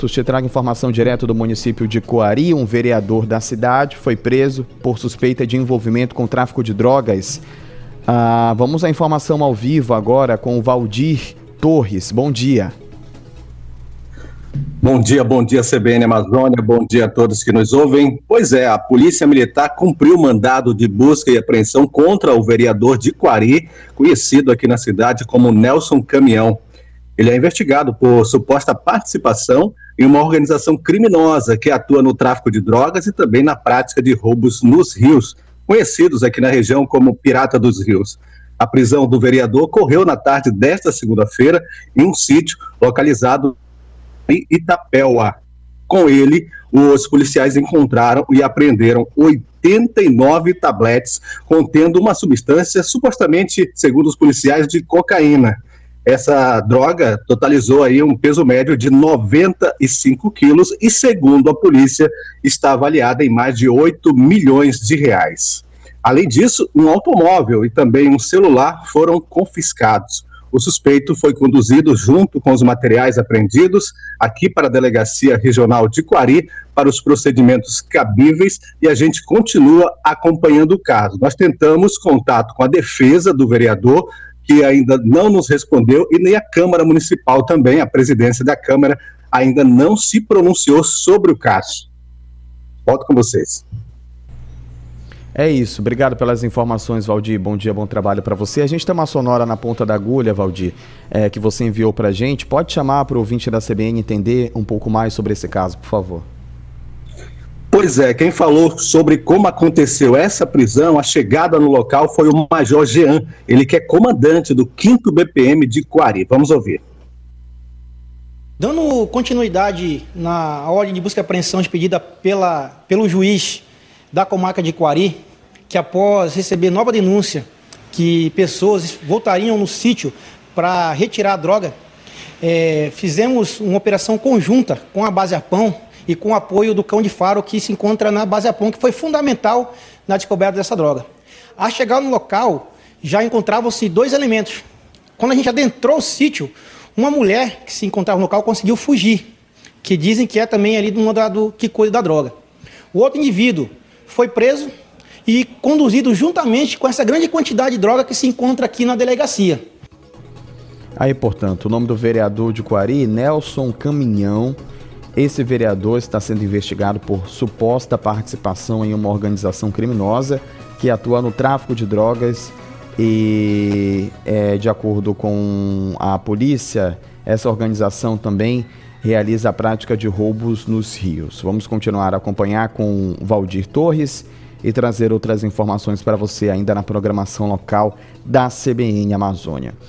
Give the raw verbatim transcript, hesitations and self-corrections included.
Te trago informação direto do município de Coari. Um vereador da cidade foi preso por suspeita de envolvimento com tráfico de drogas. Ah, vamos à informação ao vivo agora com o Valdir Torres. Bom dia. Bom dia, bom dia C B N Amazônia, bom dia a todos que nos ouvem. Pois é, a Polícia Militar cumpriu o mandado de busca e apreensão contra o vereador de Coari, conhecido aqui na cidade como Nelson Caminhão. Ele é investigado por suposta participação em uma organização criminosa que atua no tráfico de drogas e também na prática de roubos nos rios, conhecidos aqui na região como Pirata dos Rios. A prisão do vereador ocorreu na tarde desta segunda-feira em um sítio localizado em Itapéua. Com ele, os policiais encontraram e apreenderam oitenta e nove tabletes contendo uma substância supostamente, segundo os policiais, de cocaína. Essa droga totalizou aí um peso médio de noventa e cinco quilos e, segundo a polícia, está avaliada em mais de oito milhões de reais. Além disso, um automóvel e também um celular foram confiscados. O suspeito foi conduzido junto com os materiais apreendidos aqui para a Delegacia Regional de Coari para os procedimentos cabíveis e a gente continua acompanhando o caso. Nós tentamos contato com a defesa do vereador, que ainda não nos respondeu, e nem a Câmara Municipal também, a presidência da Câmara, ainda não se pronunciou sobre o caso. Volto com vocês. É isso, obrigado pelas informações, Valdir. Bom dia, bom trabalho para você. A gente tem uma sonora na ponta da agulha, Valdir, é, que você enviou para a gente. Pode chamar para o ouvinte da C B N entender um pouco mais sobre esse caso, por favor. Pois é, quem falou sobre como aconteceu essa prisão, a chegada no local, foi o Major Jean, ele que é comandante do quinto B P M de Coari. Vamos ouvir. Dando continuidade na ordem de busca e apreensão expedida pela, pelo juiz da comarca de Coari, que após receber nova denúncia que pessoas voltariam no sítio para retirar a droga, é, fizemos uma operação conjunta com a Base Arpão e com o apoio do Cão de Faro, que se encontra na Base Arpão, que foi fundamental na descoberta dessa droga. Ao chegar no local, já encontravam-se dois elementos. Quando a gente adentrou o sítio, uma mulher que se encontrava no local conseguiu fugir, que dizem que é também ali do mandado que cuida da droga. O outro indivíduo foi preso e conduzido juntamente com essa grande quantidade de droga que se encontra aqui na delegacia. Aí, portanto, o nome do vereador de Coari, Nelson Caminhão. Esse vereador está sendo investigado por suposta participação em uma organização criminosa que atua no tráfico de drogas e, é, de acordo com a polícia, essa organização também realiza a prática de roubos nos rios. Vamos continuar a acompanhar com Valdir Torres e trazer outras informações para você ainda na programação local da C B N Amazônia.